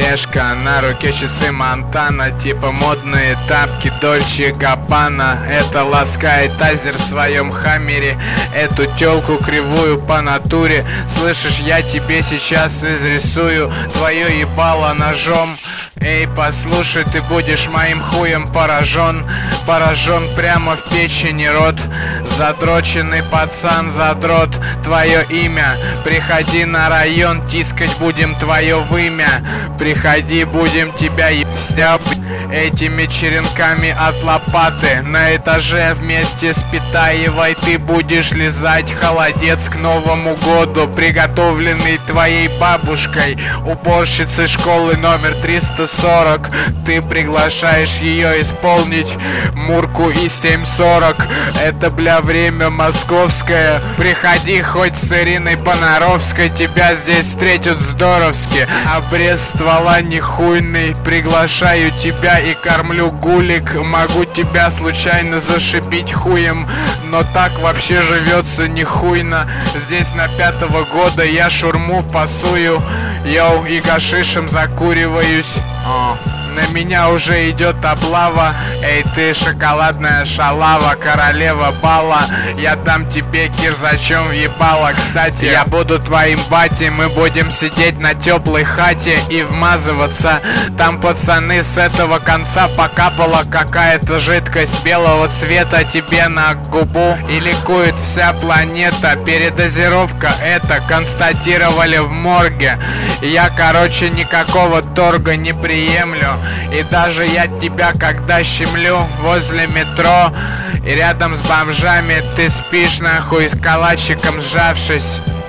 тележка, на руке часы Монтана, типа модные тапки Дольче Габбана. Это ласкает тазер в своем хаммере, эту тёлку кривую по натуре. Слышишь, я тебе сейчас изрисую твое ебало ножом. Эй, послушай, ты будешь моим хуем поражен. Поражен прямо в печени рот. Задроченный пацан, задрот, твое имя. Приходи на район, тискать будем твое вымя. Приходи, будем тебя ебать этими черенками от лопаты. На этаже вместе с Питаевой ты будешь лизать холодец к Новому году, приготовленный твоей бабушкой, уборщицей школы номер 340. Ты приглашаешь ее исполнить Мурку и 740. Это, бля, время московское. Приходи хоть с Ириной Понаровской, тебя здесь встретят здоровски. Обрез ствола нехуйный, приглашаю тебя и кормлю гулик. Могу тебя случайно зашибить хуем, но так вообще живется нехуйно. Здесь на 5-го года я шурму фасую, йоу, и гашишем закуриваюсь. На меня уже идет облава. Эй, ты шоколадная шалава, королева бала. Я дам тебе кирзачом въебало. Кстати, я буду твоим батей. Мы будем сидеть на теплой хате и вмазываться. Там пацаны с этого конца покапала какая-то жидкость белого цвета тебе на губу. И ликует вся планета. Передозировка это констатировали в морге. Я, короче, никакого торга не приемлю. И даже я тебя когда щемлю возле метро, и рядом с бомжами ты спишь нахуй с калачиком сжавшись.